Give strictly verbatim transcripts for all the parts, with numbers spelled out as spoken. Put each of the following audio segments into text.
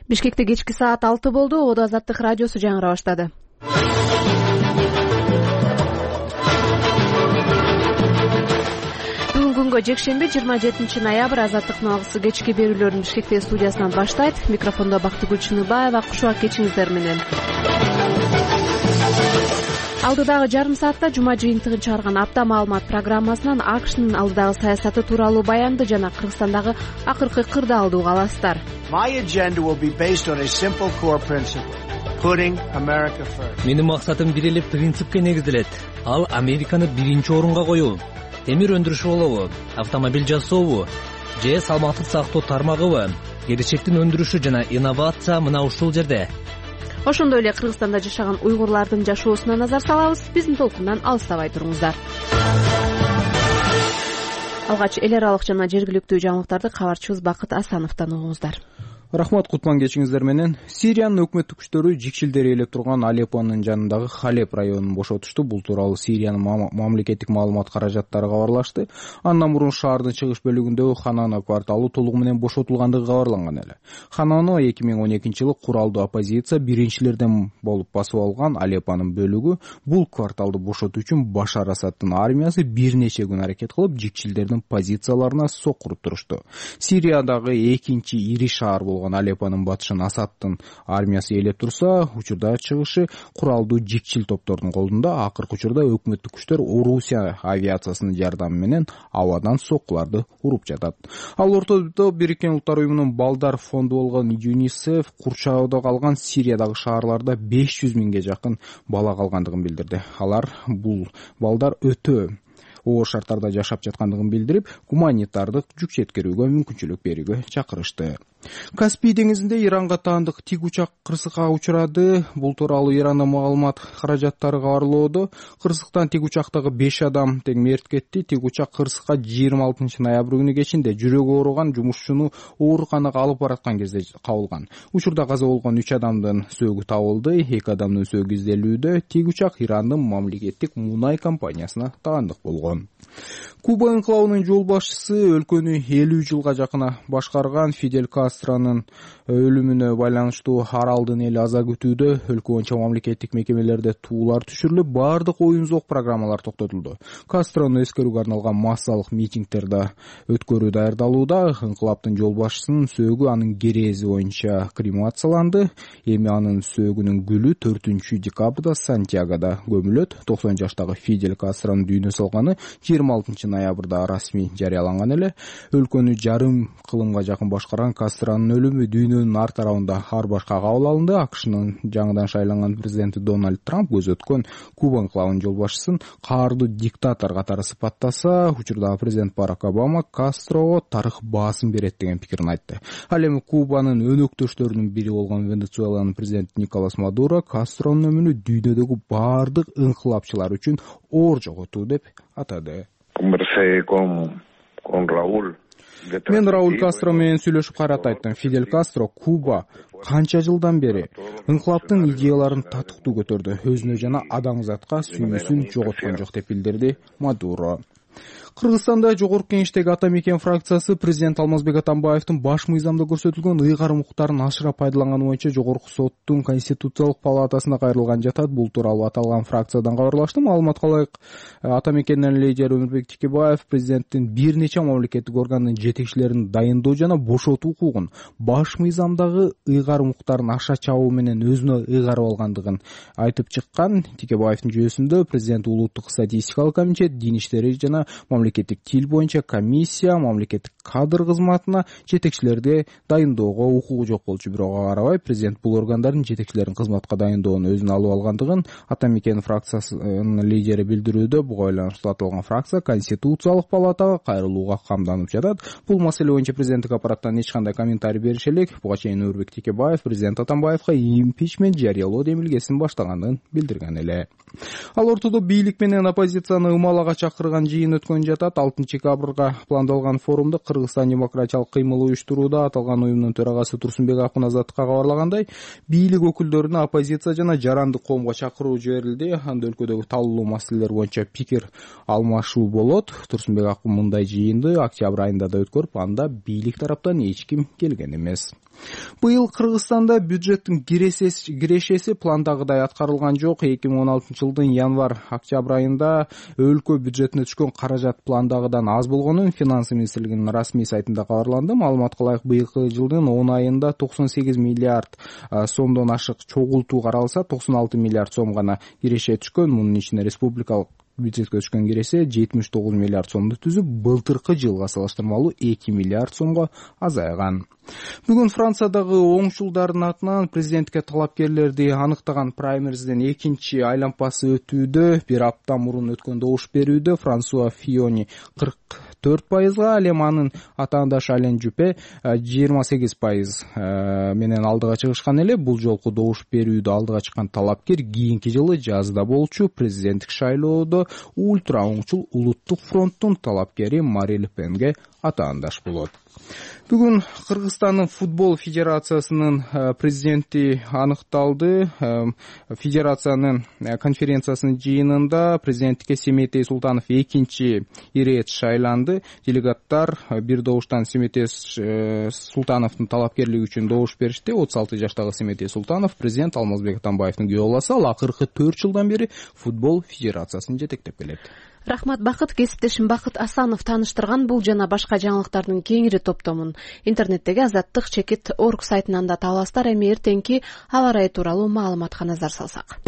Бишкекте кечки саат алты болду. Оодо Азаттык радиосу жаңыра баштады. Бүгүн күнгө жекшемби жыйырма жетинчи ноябрь Азаттыктын алгысы кечки берүүлөрүн Бишкекте студиясынан баштайт. Микрофондо Бактыгүл Чыныбаева. Кушуак кечиңиздер менен. Алдыдагы жарым саатта жума жыйынтыгын чыгарган апта маалымат программасынан АКШнын алдыдагы саясаты тууралуу баянды жана Кыргызстандагы акыркы кырдаалды уга аласыздар. Менин максатым бир эле принципке негизделет. Ал Американы биринчи орунга коюу. Темир өндүрүшү болобу, автомобиль жасообу же салмактык сактоо тармагыбы, келечектин өндүрүшү жана инновация мына ушул жерде. Ошондой эле Кыргызстанда жашаган уйгурлардын жашоосуна назар салабыз. Биздин толкундан алыстабай туруңуздар. Алгач эл аралык жана жергиликтүү жаңылыктарды кабарчыбыз Бакыт Асановдон угуңуздар. Рахмат, кутман кечиңиздер менен. Сириянын өкмөттүк күчтөрү жикшилдери ээлеп турган Алеппонун жанындагы Халеп районун бошотушту. Бул тууралуу Сириянын мамлекеттик маалымат каражаттары кабарлашты. Андан мурун шаардын чыгыш бөлүгүндөгү Ханана кварталы толугу менен бошотулгандыгы кабарланган эле. Ханана эки миң он экинчи жылы куралдуу оппозиция биринчилерден болуп басып алган Алеппонун бөлүгү бул кварталды бошотуу үчүн Башар Асадтын армиясы бир нече күн аракет кылып, жикшилдердин позицияларына сокуруп турушту. Сириядагы экинчи ири шаар Алеппонун батышын Асадтын армиясы ээлеп турса, учурда чыгышы куралдуу жикчил топтордун колунда. Акыркы учурда өкмөттүк күчтөр Орусия авиациясынын жардамы менен абадан соккуларды уруп жатат. Ал ортодо Бириккен Улуттар уюмунун балдар фонду болгон ЮНИСЕФ курчаоодо калган Сириядагы шаарларда беш жүз миңге жакын бала калгандыгын билдирди. Алар бул балдар өтө оор шарттарда жашап жаткандыгын билдирип, гуманитардык жүк жеткирүүгө мүмкүнчүлүк берүүгө чакырышты. Каспий деңизинде Иранга таандык тик учак кырсыкка учурады. Бул тууралуу Ирандын маалымат каражаттары кабарлоодо. Кырсыктан тик учактагы беш адам тең мерт кетти. Тик учак кырсыкка жыйырма алтынчы ноябрь күнү кечинде жүрөгү ооруган жумушчуну ооруканага алып бараткан кезде кабылган. Учурда каза болгон үч адамдын сөөгү табылды. эки адамдын сөөгү изделүүдө. Тик учак Ирандын мамлекеттик мунай компаниясына таандык болгон. Куба инкылабынын жол башчысы өлкөнү элүү жылга жакына башкарган Фидель Кастронун өлүмүнө байланыштуу аралдын эли аза күтүүдө. Өлкө боюнча мамлекеттик мекемелерде туулар түшүрүлүп, баардык оюн-зок программалар токтотулду. Кастрону эскерүүгө арналган массалык митингдерди өткөрүү даярдалууда. Инкылаптын жол башчысынын сөөгү анын керези боюнча кремацияланды. Эми анын сөөгүнүн гүлү төртүнчү декабрда Сантьягода көмүлөт. токсон жаштагы Фидель Кастронун дүйнө салганы жыйырма алтынчы ноябрда расмий жарыяланган эле. Өлкөнү жарым кылымга жакын башкарган Кастронун өлүмү дүйнөнүн ар тарабында ар башка кабыл алынды. АКШнын жаңыдан шайланган президенти Дональд Трамп көзү өткөн Куба инкылабынын жол башчысын каардуу диктатор катары сыпаттаса, учурдагы президент Барак Обама Кастрого тарых баасын берет деген пикирин айтты. Ал эми Кубанын өнөктөштөрүнүн бири болгон Венесуэланын президенти Николас Мадуро Кастронун өмүнү дүйнөдөгү баардык инкылапчылар үчүн оор жоготуу деп атады. Мен Рауль Кастро менен сүйлөшүп кайрат айттым. Фидель Кастро Куба канча жылдан бери инкылаптын идеяларын татыктуу көтөрдү. Өзүнө жана адамзатка сүйүүсүн жоготкон жок деп билдирди Мадуро. Кыргызстанда Жогорку Кеңештеги Ата Мекен фракциясы президент Алмазбек Атамбаевдин баш мыйзамда көрсөтүлгөн ыйгарым укуктарын ашыра пайдаланганы боюнча Жогорку соттун Конституциялык палатасына кайрылган жатат. Бул тууралуу аталган фракциядан кабарлашты. Маалыматка ылайык, Ата Мекендин лидери Өмүрбек Текебаев президенттин бир нече мамлекеттик органдын жетекчилерин дайындоо жана бошотуу укугун баш мыйзамдагы ыйгарым укуктарын аша чабуу менен өзүнө ыйгарып алгандыгын айтып чыккан. Текебаевдин жүйөсүндө президент улуттук статистикалык комитет, дин иштери жана мамлекеттик тил боюнча комиссия, мамлекеттик кадр кызматына жетекчилерди дайындоого укугу жок болчу. Бирок ага карабай президент бул органдардын жетекчилерин кызматка дайындоону өзүнө алып алгандыгын Ата Мекен фракциясынын лидери билдирүүдө. Буга байланыштуу аталган фракция Конституциялык палатага кайрылууга камданып жатат. Бул маселе боюнча президенттик аппараттан эч кандай комментарий берише элек. Буга чейин Өмүрбек Текебаев президент Атамбаевга импичмент жарыялоо демилгесин баштаганын билдирген эле. Ал ортодо бийлик менен оппозицияны ымалага чакырган жыйын өткөн жатат. алтынчы декабрга пландалган форумду Кыргызстан демократиялык кыймыл уюштурууда аталган уюмдун төрагасы Турсунбек Акуназатовго кабарлагандай, бийлик өкүлдөрүнө оппозиция жана жарандык коомго чакыруу жиберилди. Анда өлкөдөгү талуу маселелер боюнча пикир алмашуу болот. Турсунбек Акун мындай жыйынды октябрь айында да өткөрүп, анда бийлик тараптан эч ким келген эмес. Быйыл Кыргызстанда бюджеттин кирешеси пландагыдай аткарылган жок. эки миң он алтынчы жылдын январь-октябрь айында өлкө бюджетине түшкөн каражат пландагыдан аз болгонун Финансы министрлигинин расмий сайтында кабарланды. Маалыматка ылайык, быйылкы жылдын он айында токсон сегиз миллиард сомдон ашык чогултуу каралса, токсон алты миллиард сом гана киреше түшкөн. Мунун ичинде республикалык бюджетке түшкөн киреше жетимиш тогуз миллиард сомду түзүп, былтыркы жылга салыштырмалуу эки миллиард сомго азайган. Бүгүн Франциядагы оңчулдардын атынан президентке талапкерлерди аныктаган праймеризден экинчи айланпасы өтүүдө. Бир апта мурун өткөн добуш берүүдө Франсуа Фиони кырк төрт пайызга, ал эми анын атаандашы Ален Жупе жыйырма сегиз пайыз менен алдыга чыгышкан эле. Бул жолку добуш берүүдө алдыга чыккан талапкер кийинки жылы жазда болчу президенттик шайлоодо ультра оңчул Улуттук фронттун талапкери Мари Ле Пенге атаандаш болот. Бүгүн Кыргызстандын футбол федерациясынын президенти аныкталды. Федерациянын конференциясынын жыйынында президенттикке Семетей Султанов экинчи ирет шайланды. Делегаттар бир добуштан Семетей Султановдун талапкерлиги үчүн добуш беришти. отуз алты жаштагы Семетей Султанов президент Алмазбек Атамбаевдин күйөө баласы. Ал акыркы төрт жылдан бери футбол федерациясын жетектеп келет. Рахмат Бакыт. Кесиптешим Бакыт Асанов тааныштырган бул жана башка жаңылыктардын кеңири топтомун интернеттеги азаттык чекит точка орг сайтынан да таба аласыздар. Эми эртеңки аба ырайы тууралуу маалыматка назар салсак.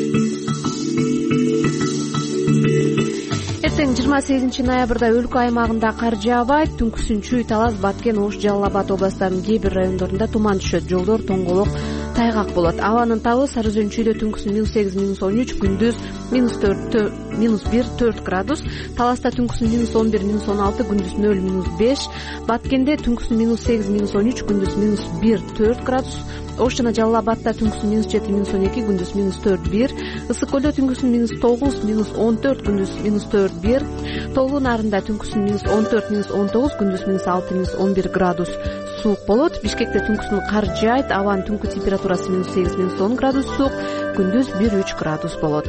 Эртең жыйырма сегизинчи ноябрда өлкө аймагында кар жаабайт. Түнкүсүн Чүй, Талас, Баткен, Ош, Жалал Абад областарынын кээ бир райондорунда туман түшөт. Жолдор тоңголок, тайгак болот. Абанын табы Сары Өзөн Чүйдө түнкүсүн минус сегиз минус он үч, күндүз минус төрт минус бир төрт градус. Таласта түнкүсүн минус он бир минус он алты, күндүз нөл минус беш. Баткенде түнкүсүн минус сегиз минус он үч, күндүз минус бир төрт градус. Ош жана Жалал Абадта түнкүсүн минус жети минус он эки, күндүз минус төрт бир. Ысык көлдө түнкүсүн минус тогуз минус он төрт, күндүз минус төрт бир. Тоолуу Нарында түнкүсүн минус он төрт минус он тогуз, күндүз минус алты минус он бир градус суук болот. Бишкекте түнкүсүн кар жаайт. Абанын түнкү температурасы минус сегиз минус он градус суук, күндүз бир үч градус болот.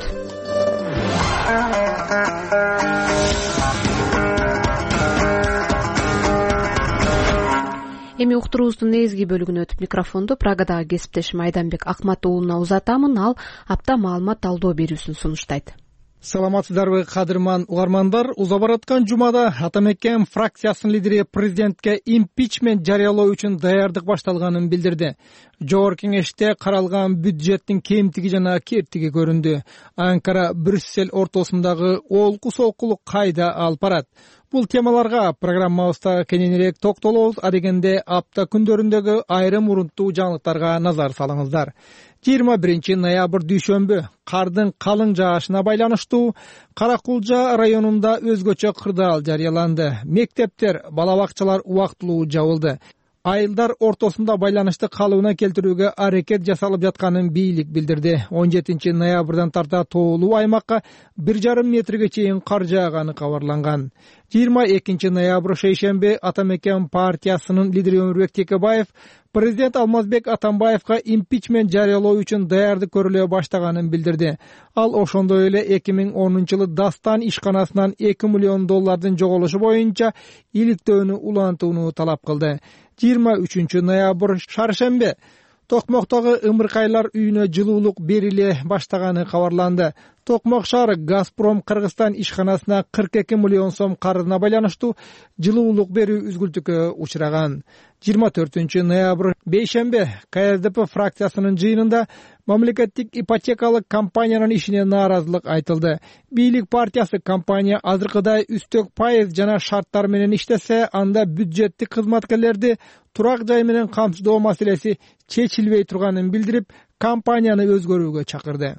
Эми уктуруубуздун негизги бөлүгүнө өтүп, микрофонду Прагадагы кесиптешим Айданбек Акмат уулуна узатамын. Ал апта маалымат талдоо берүүсүн сунуштайт. Саламатсыздарбы, кадырман угармандар. Уза бараткан жумада Атамекен фракциясынын лидери президентке импичмент жарыялоо үчүн даярдык башталганын билдирди. Жогорку кеңеште каралган бюджеттин кемтиги жана кертиги көрүндү. Анкара Брюссель ортосундагы олку солкулук кайда алып барат? Бул темаларга программабызда кененирээк токтолобуз. Адегенде апта күндөрүндөгү айрым урунттуу жаңылыктарга назар салыңыздар. жыйырма биринчи ноябрь дүйшөмбү кардын калың жаашына байланыштуу Каракулжа районунда өзгөчө кырдаал жарыяланды. Мектептер, бала бакчалар убактылуу жабылды. Айылдар ортосунда байланышты калыбына келтирүүгө аракет жасалып жатканын бийлик билдирди. он жетинчи ноябрдан тарта тоолуу аймакка бир жарым метрге чейин кар жааганы кабарланган. жыйырма экинчи ноябрь шейшемби Атамекен партиясынын лидери Өмүрбек Текебаев президент Алмазбек Атамбаевга импичмент жарыялоо үчүн даярдык көрүлө баштаганын билдирди. Ал ошондой эле эки миң онунчу жылы Дастан ишканасынан эки миллион доллардын жоголушу боюнча иликтөөнү улантууну талап кылды. жыйырма үчүнчү ноябрь шаршемби Токмоктогу ымыркайлар үйүнө жылуулук бериле баштаганы кабарланды. Токмок шаары Газпром Кыргызстан ишканасына кырк эки миллион сом карызына байланыштуу жылуулук берүү үзгүлтүккө учураган. жыйырма төртүнчү ноябрь бейшемби Ка С Д П фракциясынын жыйынында мамлекеттик ипотекалык компаниянын ишине нааразылык айтылды. Бийлик партиясы компания азыркыдай үстөк пайыз жана шарттар менен иштесе, анда бюджеттик кызматкерлерди турак жай менен камсыздоо маселеси чечилбей турганын билдирип, компанияны өзгөрүүгө чакырды.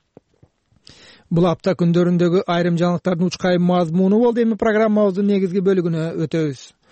Бул апта күндөрүндөгү айрым жаңылыктардын учкай мазмуну болду. Эми программабыздын негизги бөлүгүнө өтөбүз.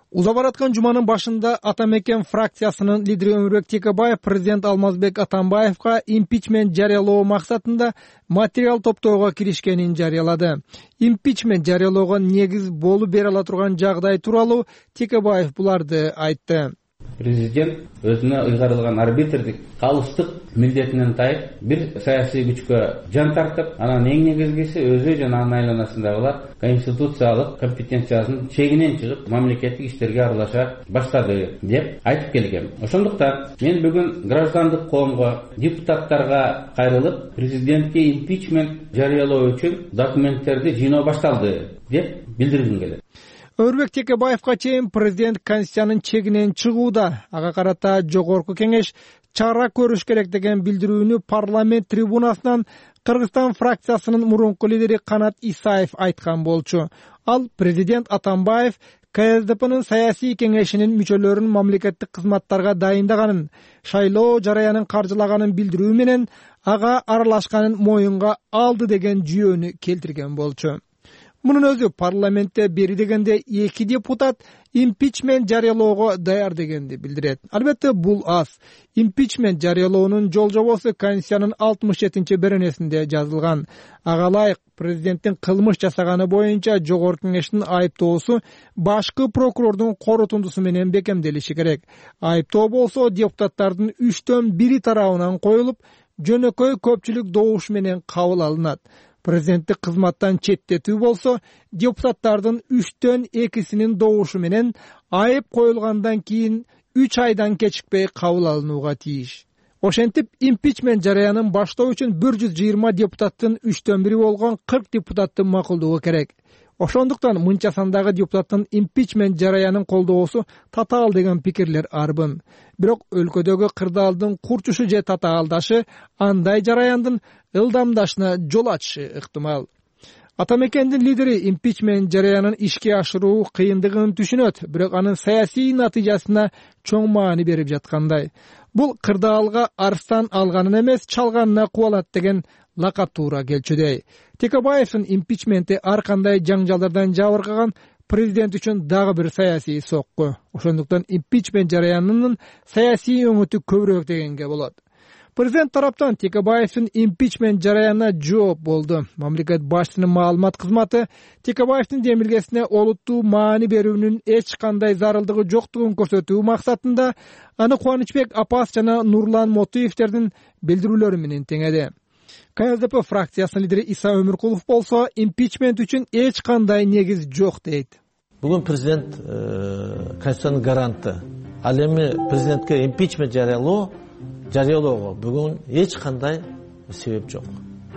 Уза бараткан жуманын башында Ата Мекен фракциясынын лидери Өмүрбек Текебаев президент Алмазбек Атамбаевга импичмент жарыялоо максатында материал топтоого киришкенин жарыялады. Импичмент жарыялоого негиз болуп бере ала турган жагдай тууралуу Текебаев буларды айтты. Президент өзүнө ыйгарылган арбитрдик калыстык милдетинен тайып, бир саясий күчкө жан тартып, анан эң негизгиси өзү жана анын айланасындагылар конституциялык компетенциясынын чегинен чыгып, мамлекеттик иштерге аралаша баштады деп айтып келгем. Ошондуктан мен бүгүн граждандык коомго, депутаттарга кайрылып, президентке импичмент жарыялоо үчүн документтерди жыйноо башталды деп билдиргим келет. Өмүрбек Текебаевга чейин президент Конституциянын чегинен чыгууда, ага карата жогорку кеңеш чара көрүш керек деген билдирүүнү парламент трибунасынан Кыргызстан фракциясынын мурунку лидери Канат Исаев айткан болчу. Ал президент Атамбаев КСДПнын саясий кеңешинин мүчөлөрүн мамлекеттик кызматтарга дайындаганын, шайлоо жараянын каржылаганын билдирүү менен ага аралашканын моюнга алды деген жүйөнү келтирген болчу. Мунун өзү парламентте бери дегенде эки депутат импичмент жарыялоого даяр дегенди билдирет. Албетте бул аз. Импичмент жарыялоонун жол жобосу Конституциянын алтымыш жетинчи беренесинде жазылган. Ага ылайык президенттин кылмыш жасаганы боюнча жогорку кеңештин айыптоосу башкы прокурордун корутундусу менен бекемделиши керек. Айыптоо болсо депутаттардын үчтөн бири тарабынан коюлуп, жөнөкөй көпчүлүк добуш менен кабыл алынат. Президенттик кызматтан четтетүү болсо, депутаттардын үчтөн экисинин добушу менен айып коюлгандан кийин үч айдан кечикпей кабыл алынууга тийиш. Ошентип, импичмент жарыянын баштоо үчүн бир жүз жыйырма депутаттын үчтөн бири болгон кырк депутаттын макулдугу керек. Ошондуктан мынча сандагы депутаттын импичмент жарыянын колдоосу татаал деген пикирлер арбын. Бирок өлкөдөгү кырдаалдын курчушу же татаалдашы андай жараяндын ылдамдашына жол ачышы ыктымал. Ата Мекендин лидери импичмент жарыянын ишке ашыруу кыйындыгын түшүнөт, бирок анын саясий натыйжасына чоң маани берип жаткандай. Бул кырдаалга арстан алганын эмес, чалганына кубалат деген лакап туура келчүдөй. Текебаевдин импичменти ар кандай жаңжалдардан жабыркаган президент үчүн дагы бир саясий сокку. Ошондуктан импичмент жарыянынын саясий өңүтү көбүрөөк дегенге болот. Президент тараптан Текебаевдин импичмент жараянына жооп болду. Мамлекет башчысынын маалымат кызматы Текебаевдин демилгесине олуттуу маани берүүнүн эч кандай зарылдыгы жоктугун көрсөтүү максатында аны Кубанычбек Апас жана Нурлан Мотуевтердин билдирүүлөрү менен теңеди. КСДП фракциясынын лидери Иса Өмүркулов болсо импичмент үчүн эч кандай негиз жок дейт. Бүгүн президент Конституциянын гаранты. Ал эми президентке импичмент жарыялоо жарыялоого бүгүн эч кандай себеп жок.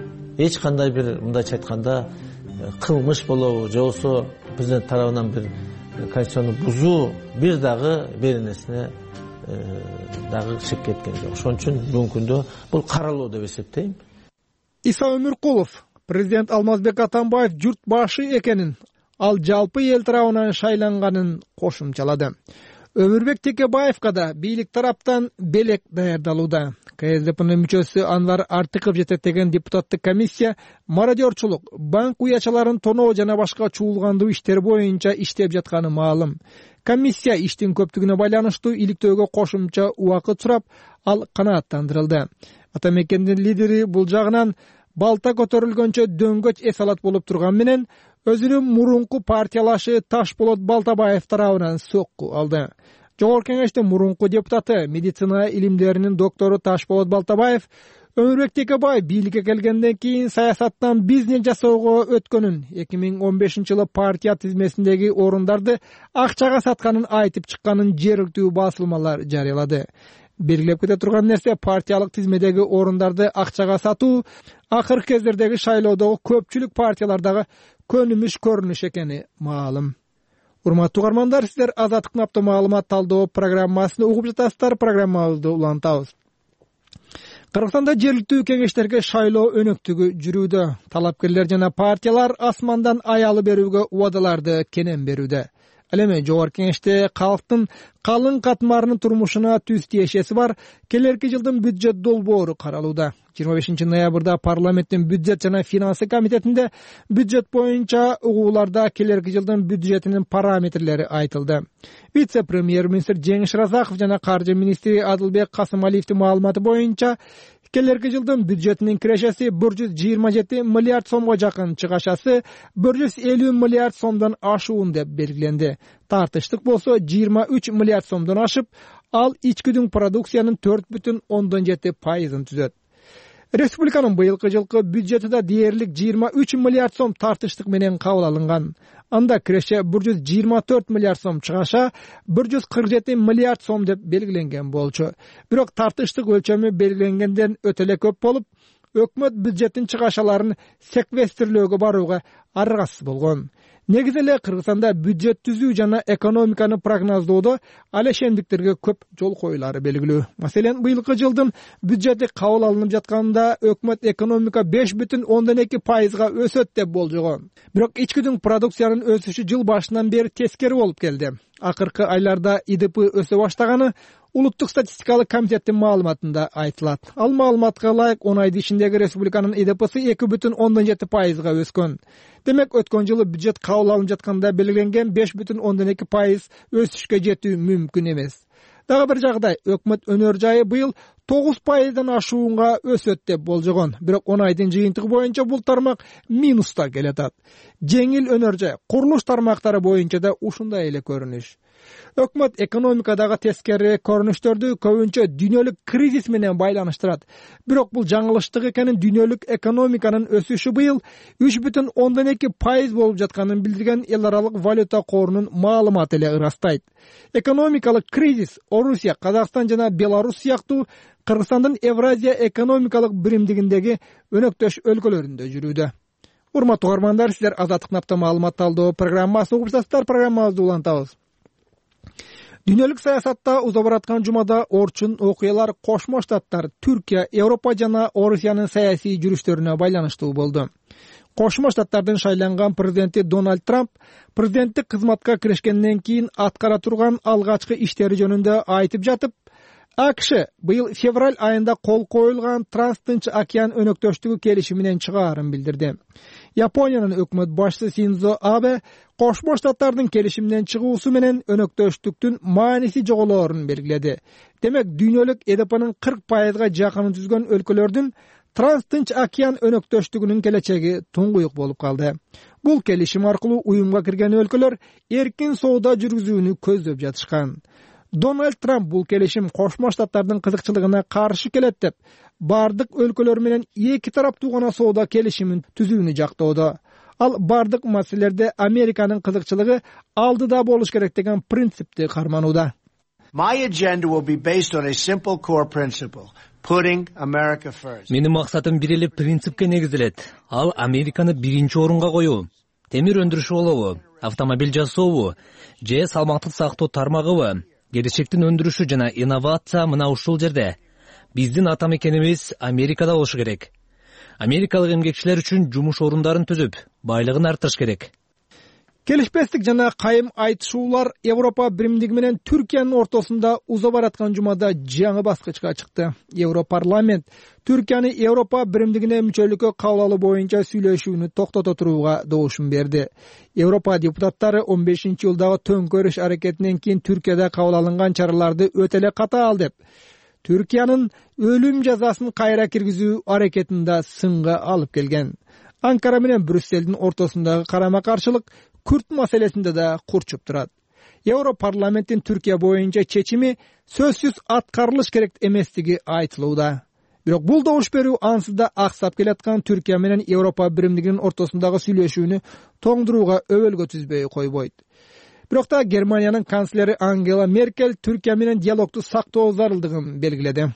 Эч кандай бир мындайча айтканда кылмыш болобу, же болбосо президент тарабынан бир конституцияны бузуу бир дагы беренесине дагы чыгып кеткен жок. Ошон үчүн бүгүнкү күндө бул каралуу деп эсептейм. Иса Өмүркулов президент Алмазбек Атамбаев журт башы экенин, ал жалпы эл тарабынан шайланганын кошумчалады. Өмүрбек Текебаевга да бийлик тараптан белек даярдалууда. КСДПнын мүчөсү Анвар Артыков жетектеген депутаттык комиссия мародерчулук, банк уячаларын тоноо жана башка чуулгандуу иштер боюнча иштеп жатканы маалым. Комиссия иштин көптүгүнө байланыштуу иликтөөгө кошумча убакыт сурап, ал канааттандырылды. Ата Мекендин лидери бул жагынан балта көтөрүлгөнчө дөңгөч эс алат болуп турган менен өзүнүн мурунку партиялашы Ташболот Балтабаев тарабынан сокку алды. Жогорку кеңештин мурунку депутаты, медицина илимдеринин доктору Ташболот Балтабаев Өмүрбек Текебаев бийликке келгенден кийин саясаттан бизнес жасоого өткөнүн, эки миң он бешинчи жылы партия тизмесиндеги орундарды акчага сатканын айтып чыкканын жергиликтүү басылмалар жарыялады. Белгилеп кете турган нерсе, партиялык тизмедеги орундарды акчага сатуу акыркы кездердеги шайлоодогу көпчүлүк партиялардагы көнүмүш көрүнүш экени маалым. Урматтуу угармандар, сиздер Азаттыктын апта маалымат талдоо программасын угуп жатасыздар. Программабызды улантабыз. Кыргызстанда жергиликтүү кеңештерге шайлоо өнөктүгү жүрүүдө. Талапкерлер жана партиялар асмандан аялы берүүгө убадаларды кенен берүүдө. Ал эми жогорку кеңеште калктын калың катмарынын турмушуна түз тиешеси бар келерки жылдын бюджет долбоору каралууда. жыйырма бешинчи ноябрда парламенттин бюджет жана финансы комитетинде бюджет боюнча угууларда келерки жылдын бюджетинин параметрлери айтылды. Вице-премьер-министр Жеңиш Разаков жана каржы министри Адылбек Касымалиевдин маалыматы боюнча келерки жылдын бюджетинин кирешеси бир жүз жыйырма жети миллиард сомго жакын, чыгашасы бир жүз элүү миллиард сомдон ашуун деп белгиленди. Тартыштык болсо жыйырма үч миллиард сомдон ашып, ал ичкүдүн продукциянын төрт бүтүн ондон жети пайызын түзөт. Республиканын быйылкы жылкы бюджети да дээрлик жыйырма үч миллиард сом тартыштык менен кабыл алынган. Анда киреше бир жүз жыйырма төрт миллиард сом, чыгаша бир жүз кырк жети миллиард сом деп белгиленген болчу. Бирок тартыштык өлчөмү белгиленгенден өтө эле көп болуп, өкмөт бюджеттин чыгашаларын секвестрлөөгө барууга аргасыз болгон. Негизи эле Кыргызстанда бюджет түзүү жана экономиканы прогноздоодо алешендиктерге көп жол коюлары белгилүү. Маселен, быйылкы жылдын бюджети кабыл алынып жатканда өкмөт экономика беш бүтүн ондон эки пайызга өсөт деп болжогон. Бирок ичкүдүн продукциянын өсүшү жыл башынан бери тескери болуп келди. Акыркы айларда И Д П өсө баштаганы Улуттук статистикалык комитеттин маалыматында айтылат. Ал маалыматка ылайык он айдын ичиндеги республиканын И Д П'си эки бүтүн ондон жети пайызга өскөн. Демек, өткөн жылы бюджет кабыл алынып жатканда белгиленген беш бүтүн ондон эки пайыз өсүшкө жетүү мүмкүн эмес. Дагы бир жагдай, өкмөт өнөр жайы быйыл тогуз пайыздан ашуунга өсөт деп болжогон. Бирок он айдын жыйынтыгы боюнча бул тармак минуста келатат. Жеңил өнөр жай, курулуш тармактары боюнча да ушундай эле көрүнүш. Өкмөт экономикадагы тескери көрүнүштөрдү көбүнчө дүйнөлүк кризис менен байланыштырат. Бирок бул жаңылыштык экенин дүйнөлүк экономиканын өсүшү быйыл үч бүтүн ондон эки пайыз болуп жатканын билдирген Эл аралык валюта корунун маалыматы эле ырастайт. Экономикалык кризис Орусия, Казакстан жана Беларусь сыяктуу Кыргызстандын Евразия экономикалык биримдигиндеги өнөктөш өлкөлөрүндө жүрүүдө. Урматтуу угармандар, силер Азаттык напта маалымат талдоо программасын угуп жатасыздар. Программабызды улантабыз. Дүйнөлүк саясатта уза бараткан жумада орчун окуялар Кошмо Штаттар, Түркия, Европа жана Орусиянын саясий жүрүштөрүнө байланыштуу болду. Кошмо Штаттардын шайланган президенти Дональд Трамп президенттик кызматка киришкенден кийин аткара турган алгачкы иштери жөнүндө айтып жатып, А К Ш быйыл февраль айында кол коюлган Транстынч океан өнөктөштүгү келишиминен чыгаарын билдирди. Япониянын өкмөт башчысы Синдзо Абе Кошмо Штаттардын келишиминен чыгуусу менен өнөктөштүктүн мааниси жоголоорун белгиледи. Демек, дүйнөлүк Е Д П'нын кырк пайызга жакынын түзгөн өлкөлөрдүн Транстынч океан өнөктөштүгүнүн келечеги туңгуюк болуп калды. Бул келишим аркылуу уюмга кирген өлкөлөр эркин соода жүргүзүүнү көздөп жатышкан. Дональд Трамп бул келишим Кошмо Штаттардын кызыкчылыгына каршы келет деп, бардык өлкөлөр менен эки тараптуу гана соода келишимин түзүүнү жактоодо. Ал бардык маселелерде Американын кызыкчылыгы алдыда болуш керек деген принципти карманууда. My agenda will be based on a simple core principle, putting America first. Менин максатым бир эле принципке негизделет. Ал Американы биринчи орунга коюу. Темир өндүрүш болобу, автомобиль жасообу, же салмактык сактоо тармагыбы, келечектин өндүрүшү жана инновация мына ушул жерде. Биздин ата мекенибиз Америкада болушу керек. Америкалык эмгекчилер үчүн жумуш орундарын түзүп, байлыгын арттырыш керек. Келишпестик жана кайым айтышуулар Европа биримдиги менен Түркиянын ортосунда уза бараткан жумада жаңы баскычка чыкты. Европарламент Түркияны Европа биримдигине мүчөлүккө кабыл алуу боюнча сүйлөшүүнү токтото турууга добушун берди. Европа депутаттары он бешинчи жылдагы төңкөрүш аракетинен кийин Түркияда кабыл алынган чараларды өтө эле катаал деп, Түркиянын өлүм жазасын кайра киргизүү аракетин да сынга алып келген. Анкара менен Брюсселдин ортосундагы карама-каршылык Күрт маселесинде да курчуп турат. Европарламенттин Түркия боюнча чечими сөзсүз аткарылыш керек эместиги айтылууда. Бирок бул добуш берүү ансыз да аксап келаткан Түркия менен Европа биримдигинин ортосундагы сүйлөшүүнү тоңдурууга өбөлгө түзбөй койбойт. Бирок да Германиянын канцлери Ангела Меркель Түркия менен диалогду сактоо зарылдыгын белгиледи.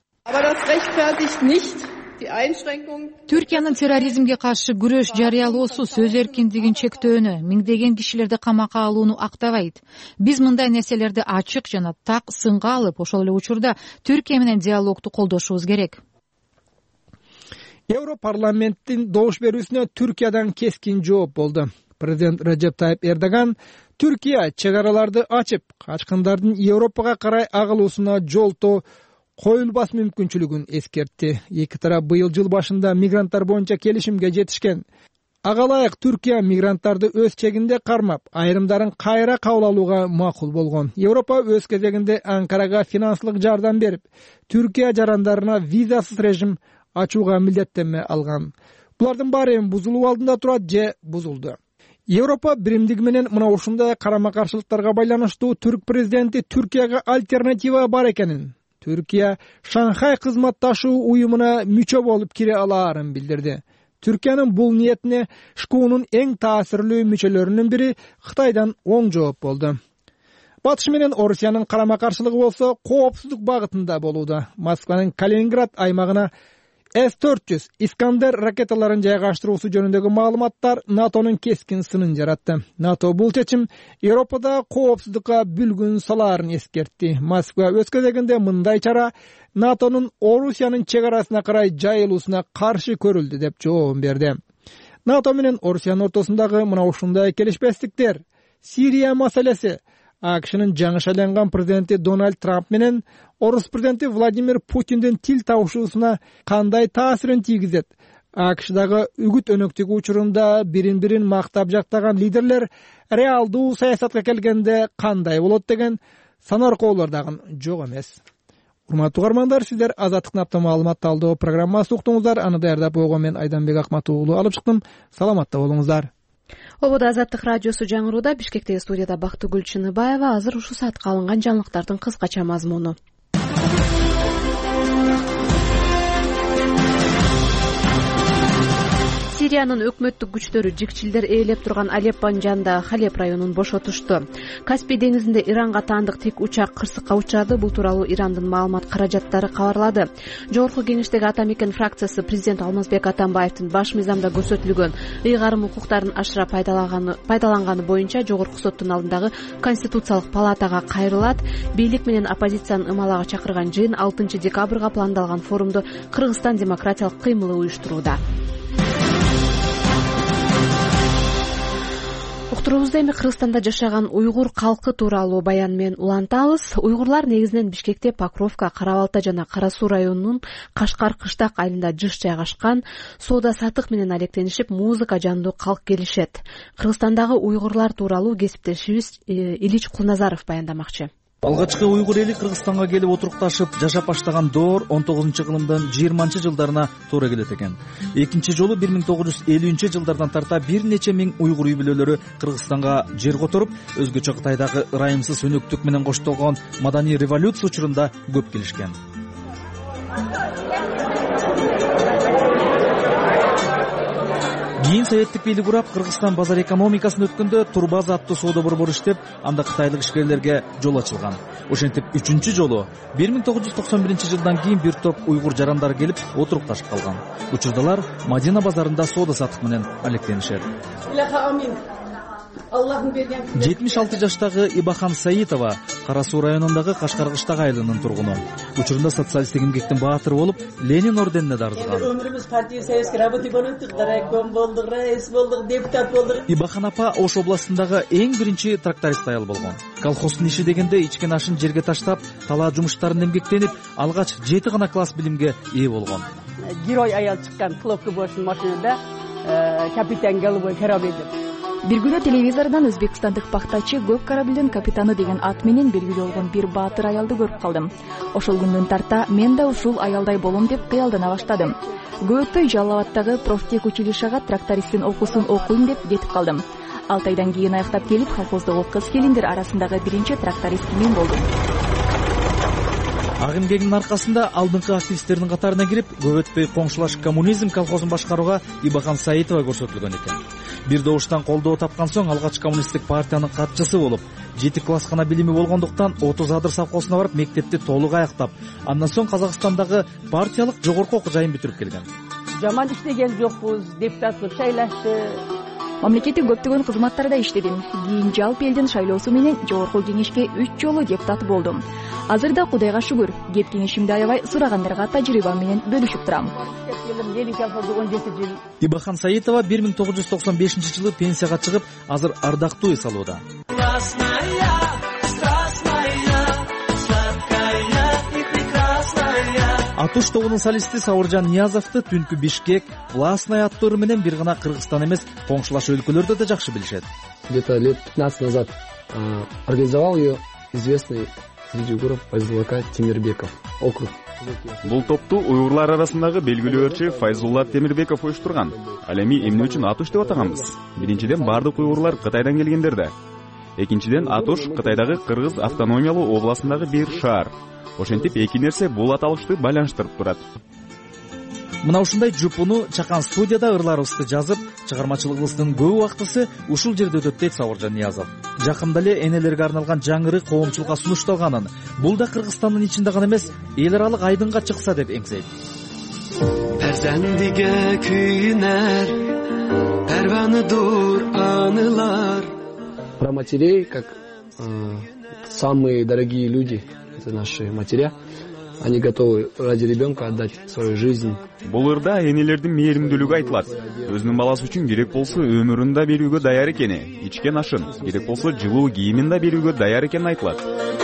Түркиянын терроризмге каршы күрөш жарыялоосу сөз эркиндигин чектөөнү, миңдеген кишилерди камакка алууну актабайт. Биз мындай нерселерди ачык жана так сынга алып, ошол эле учурда Түркия менен диалогду колдошубуз керек. Европарламенттин добуш берүүсүнө Түркиядан кескин жооп болду. Президент Режеп Тайип Эрдоган Түркия чек араларды ачып, качкындардын Европага карай агылуусуна жолтоо коюлбас мүмкүнчүлүгүн эскертти. Эки тарап быйыл жыл башында мигранттар боюнча келишимге жетишкен. Ага ылайык Түркия мигранттарды өз чегинде кармап, айрымдарын кайра кабыл алууга макул болгон. Европа өз кезегинде Анкарага финансылык жардам берип, Түркия жарандарына визасыз режим ачууга милдеттенме алган. Булардын баары эми бузулуу алдында турат же бузулду. Европа биримдиги менен мына ушундай карама-каршылыктарга байланыштуу түрк президенти Түркияга альтернатива бар экенин, Түркия Шанхай кызматташуу уюмуна мүчө болуп кире алаарын билдирди. Түркиянын бул ниетине ШКУнун эң таасирлүү мүчөлөрүнүн бири Кытайдан оң жооп болду. Батыш менен Орусиянын карама-каршылыгы болсо коопсуздук багытында болууда. Москванын Калининград аймагына эс төрт жүз Искандер ракеталарын жайгаштыруусу жөнүндөгү маалыматтар НАТОнун кескин сынын жаратты. НАТО бул чечим Европада коопсуздукка бүлгүн салаарын эскертти. Москва өз кезегинде мындай чара НАТОнун Орусиянын чек арасына карай жайылуусуна каршы көрүлдү деп жооп берди. НАТО менен Орусиянын ортосундагы мына ушундай келишпестиктер, Сирия маселеси, АКШнын жаңы шайланган президенти Дональд Трамп менен Орус президенти Владимир Путиндин тил табышуусуна кандай таасирин тийгизет? АКШдагы үгүт өнөктүгү учурунда бирин-бирин мактап жактаган лидерлер реалдуу саясатка келгенде кандай болот деген санаркоолор дагы жок эмес. Урматтуу угармандар, сиздер Азаттыктын апта маалымат алдоо программасы уктуңуздар. Аны даярдап койгон мен Айданбек Акматов уулу алып чыктым. Саламатта болуңуздар. Обода Азаттык радиосу жаңырууда. Бишкектеги студияда Бактыгүл Чыныбаева. Азыр ушул саатка алынган жаңылыктардын кыскача мазмуну. Сириянын өкмөттүк күчтөрү жикчилдер ээлеп турган Алеппонун жанындагы Халеп районун бошотушту. Каспий деңизинде Иранга таандык тик учак кырсыкка учрады. Бул тууралуу Ирандын маалымат каражаттары кабарлады. Жогорку кеңештеги Атамекен фракциясы президент Алмазбек Атамбаевдин баш мыйзамда көрсөтүлгөн ыйгарым укуктарын ашыра пайдаланганы боюнча жогорку соттун алдындагы Конституциялык палатага кайрылат. Бийлик менен оппозициянын ымалага чакырган жыйын алтынчы декабрга пландалган форумду Кыргызстан демократиялык кыймылы уюштурууда. Уктуруубузда эми Кыргызстанда жашаган уйгур калкы тууралуу баян менен улантабыз. Уйгурлар негизинен Бишкекте, Покровка, Кара-Балта жана Кара-Суу районунун Кашкар кыштак айылында жыш жайгашкан. Соода сатык менен алектенишип, музыка жандуу калк келишет. Кыргызстандагы уйгурлар тууралуу кесиптешибиз Илич Кулназаров баяндамакчы. Алгачкы уйгур эли Кыргызстанга келип отурукташып жашап баштаган доор он тогузунчу кылымдын жыйырманчы жылдарына туура келет экен. Экинчи жолу бир миң тогуз жүз элүүнчү жылдардан тарта бир нече миң уйгур үй бүлөлөрү Кыргызстанга жер которуп, өзгөчө Кытайдагы ырайымсыз өнөктүк менен коштолгон маданий революция учурунда көп келишкен. Кийин советтик бийлик урап Кыргызстан базар экономикасын өткөндө Турбаза аттуу соода борбору иштеп, анда кытайлык ишкерлерге жол ачылган. Ошентип үчүнчү жолу бир миң тогуз жүз токсон биринчи жылдан кийин бир топ уйгур жарандары келип отурукташып калган. Учурдалар Мадина базарында соода сатык менен алектенишет. жетимиш алты жаштагы Ибахан Саитова Кара-Суу районундагы Кашкар кыштак айылынын тургуну. Учурунда социалисттик эмгектин баатыры болуп, Ленин орденине да арзыган. Өмүрүбүз партия советский работник болуп, райком болдук, райис болдук, депутат болдук. Ибахан апа Ош областындагы эң биринчи тракторист аял болгон. Колхоздун иши дегенде ичкен ашын жерге таштап, талаа жумуштарын эмгектенип, алгач жети гана класс билимге ээ болгон. Герой аял чыккан хлопка бошун машинада капитан голубой корабль. Бир күнү телевизордон өзбекстандык пахтачы көп кораблдын капитаны деген ат менен белгилүү болгон бир баатыр аялды көрүп калдым. Ошол күндөн тарта мен да ушул аялдай болом деп кыялдана баштадым. Көп өтпөй Жалал абаддагы профтех училищага трактористтин окуусун окуйм деп кетип калдым. алты айдан кийин аяктап келип, колхоздогу кыз-келиндер арасындагы биринчи тракторист мен болдум. Ак эмгегинин аркасында алдыңкы активисттердин катарына кирип, көп өтпөй коңшулаш коммунизм колхозун башкарууга Ибахан Саитова көрсөтүлгөн экен. Бир добуштан колдоо тапкан соң алгач коммунисттик партиянын катчысы болуп, жети класс гана билими болгондуктан отуз адыр совхозуна барып мектепти толук аяктап, андан соң Казакстандагы партиялык жогорку окуу жайын бүтүрүп келген. Жаман иштеген жокпуз, депутаттык шайлашты. Мамлекеттик көптөгөн кызматтарда иштедим. Кийин жалпы элдин шайлоосу менен жогорку кеңешке үч жолу депутат болдум. Азырда Кудайга шүгүр, кеп кеңешимди аябай сурагандарга тажрыйба менен бөлүшүп турам. Ибахан Саитова бир миң тогуз жүз токсон бешинчи жылы пенсияга чыгып, азыр ардактуу эс алууда. Атуш тобунун солисти Сабыржан Ниязовду түнкү Бишкек, Властная аттуу менен бир гана Кыргызстан эмес, коңшулаш өлкөлөрдө да жакшы билишет. Где-то лет пятнадцать назад организовал ее известный среди уйгуров Файзулла Темирбеков, округ. Бул топту уйгурлар арасындагы белгилүү ырчы Файзулла Темирбеков уюштурган. Ал эми эмне үчүн Атуш деп атаганбыз? Биринчиден, бардык уйгурлар Кытайдан келгендер да. Экинчиден, Атуш Кытайдагы Кыргыз автономиялуу областындагы бир шаар. Ошентип эки нерсе бул аталышты байланыштырып турат. Мына ушундай жупуну чакан студияда ырларыбызды жазып, чыгармачылыгыбыздын көп убактысы ушул жерде өтөт дейт Сабыржан Ниязов. Жакында эле энелерге арналган жаңыры коомчулукка сунушталганын, бул да Кыргызстандын ичинде гана эмес, эл аралык айдынга чыкса деп эңсейт. Перзендиге күйүнөр, перванадур анылар. Про матерей, как э, самые дорогие люди, это наши матеря, они готовы ради ребенка отдать свою жизнь. Бул ырда энелердин мээримдүүлүгү айтылат. Өзүнүн баласы үчүн керек болсо өмүрүн да берүүгө даяр экени, ичкен ашын, керек болсо жылуу кийимин да берүүгө даяр экени айтылат.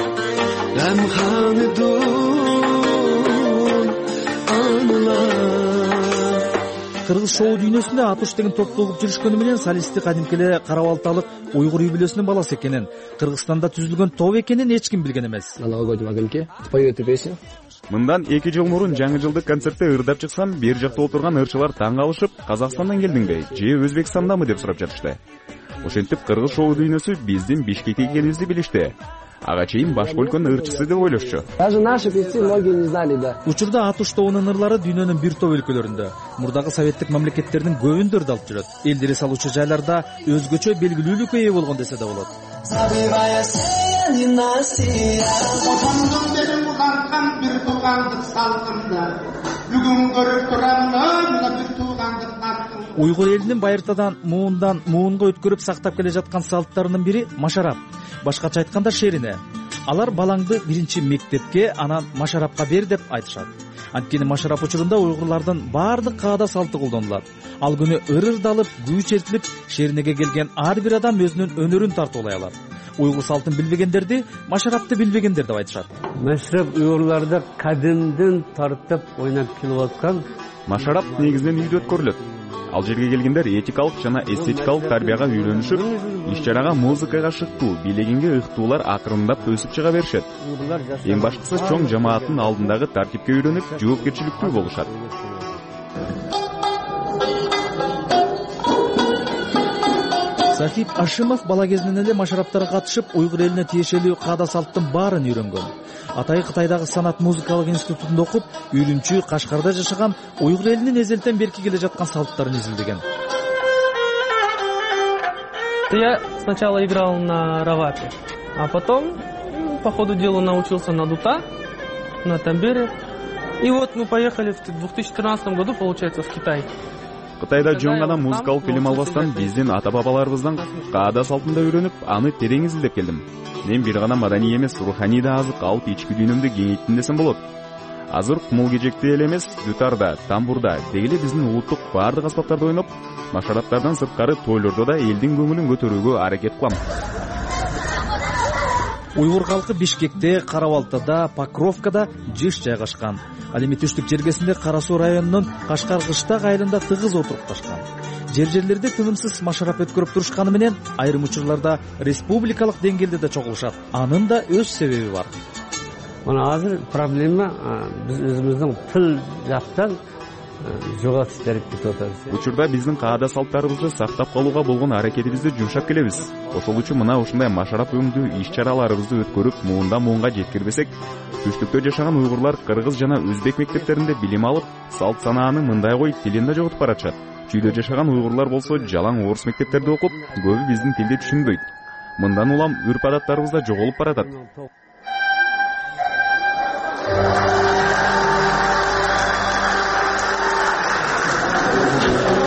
Кыргыз шоу дүйнөсүндө Атуш деген топту угуп жүрүшкөнү менен солисти кадимки эле Карабалталык уйгур үй бүлөсүнүн баласы экенин, Кыргызстанда түзүлгөн топ экенин эч ким билген эмес. На новогоднем огоньке спою эту песню. Мындан эки жыл мурун жаңы жылдык концертте ырдап чыксам, бир жакта отурган ырчылар таң калышып, Казакстандан келдиңби, же Өзбекстандамы деп сурап жатышты. Ошентип Кыргыз шоу дүйнөсү биздин Бишкекке келгенибизди билишти. Ага чейин башка өлкөнүн ырчысы деп ойлошчу. Даже наши певцы многие не знали, да. Учурда Атуш тобунун ырлары дүйнөнүн бир топ өлкөлөрүндө, мурдагы советтик мамлекеттердин көбүндө ырдалып жүрөт. Элдери салуучу жайларда өзгөчө белгилүүлүккө ээ болгон десе да болот. Забывая сени насия, отондон бери уланткан бир туугандык салтымда, бүгүн көрүп турамын бир туугандык артым. Уйгур элинин байыртадан муундан муунга өткөрүп сактап келе жаткан салттарынын бири машарап. Башкача айтканда шерине. Алар балаңды биринчи мектепке, анан машарапка бер деп айтышат. Анткени машарап учурунда уйгурлардын баардык каада салты колдонулат. Ал күнү ырырдалып, күү чертилип, шеринеге келген ар бир адам өзүнүн өнөрүн тартуулай алат. Уйгур салтын билбегендерди машарапты билбегендер деп айтышат. Машарап уйгурларда кадимден тартып ойнап келип аткан. Машарап негизинен үйдө өткөрүлөт. Ал жерге келгендер этикалык жана эстетикалык тарбияга үйлөнүшүп, иш-чарага музыкага шыктуу, бийлегенге ыктуулар акырындап өсүп чыга беришет. Эң башкысы чоң жамааттын алдындагы тартипке үйлөнүп, жоопкерчиликтүү болушат. Сахип Ашимов бала кезинен эле машараптарга катышып, уйгур элине тиешелүү каада салттын баарын үйрөнгөн. Атайы Кытайдагы санат музыкалык институтунда окуп, Үрүмчү, Кашкарда жашаган уйгур элинин эзелтен берки келе жаткан салттарын изилдеген. Я сначала играл на равапе, а потом по ходу дела научился на дута, на тамбере. И вот мы поехали в две тысячи тринадцатом году, получается, в Китай. Кытайда жөн гана музыкалык билим албастан биздин ата-бабаларыбыздан каада салтында үйрөнүп, аны терең изилдеп келдим. Мен бир гана маданий эмес, руханий да азык алып ички дүйнөмдү кеңейттим десем болот. Азыр кумул кежекте эле эмес, дутарда, тамбурда, дегеле биздин улуттук баардык аспаптарда ойноп, машараптардан сырткары тойлордо да элдин көңүлүн көтөрүүгө аракет кылам. Уйгур калкы Бишкекте, Карабалтада, Покровкада жыш жайгашкан. Ал эми түштүк жергесинде Кара Суу районунун Кашкар кыштак айылында тыгыз отурупташкан. Жер-жерлерде тынымсыз машарап өткөрүп турушканы менен айрым учурларда республикалык деңгээлде да чогулушат. Анын да өз себеби бар. Мына азыр проблема биз өзүбүздүн тил жактан жоготуп берип кетип атабыз. Учурда биздин каада салттарыбызды сактап калууга болгон аракетибизди жумшап келебиз. Ошол үчүн мына ушундай машарап өңдүү иш-чараларыбызды өткөрүп, муунда муунга жеткирбесек, түштүктө жашаган уйгурлар кыргыз жана өзбек мектептеринде билим алып, салт санааны мындай кой тилин да жоготуп баратышат. Чүйдө жашаган уйгурлар болсо жалаң орус мектептерде окуп, көбү биздин тилди түшүнбөйт. Мындан улам үрп адаттарыбыз да жоголуп баратат.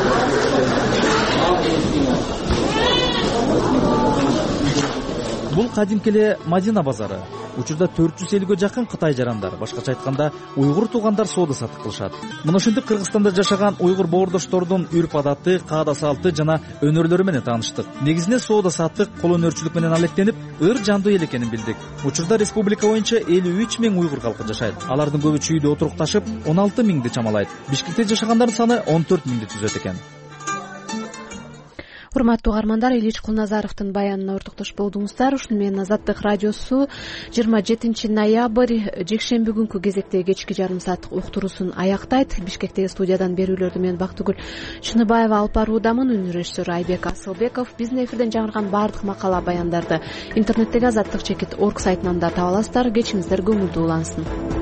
Бул кадимки эле Мадина базары. Учурда төрт жүз элүүгө жакын Кытай жарандар, башкача айтканда уйгур туугандар соода саттык кылышат. Мына ушинтип Кыргызстанда жашаган уйгур боордоштордун үрп адаты, каада салты жана өнөрлөрү менен тааныштык. Негизинен соода саттык, кол өнөрчүлүк менен алектенип, ыр жандуу эл экенин билдик. Учурда республика боюнча элүү үч миң уйгур калкы жашайт. Алардын көбү чүйдө отурукташып, он алты миңди чамалайт. Бишкекте жашагандардын саны он төрт миңди түзөт экен. Урматтуу угармандар, Ильич Кулназаровдун баянына ортоктош болдуңуздар. Ушуну менен Азаттык радиосу жыйырма жетинчи ноябрь жекшемби күнкү кезектеги кечки жарым сааттык уктуруусун аяктайт. Бишкектеги студиядан берүүлөрдү мен Бактыгүл Чыныбаева алып баруудамын. Үн режиссеру Айбек Асылбеков. Биздин эфирден жаңырган баардык макала баяндарды интернеттеги азаттык чекит орг сайтынан да таба аласыздар. Кечиңиздер көңүлдүү улансын.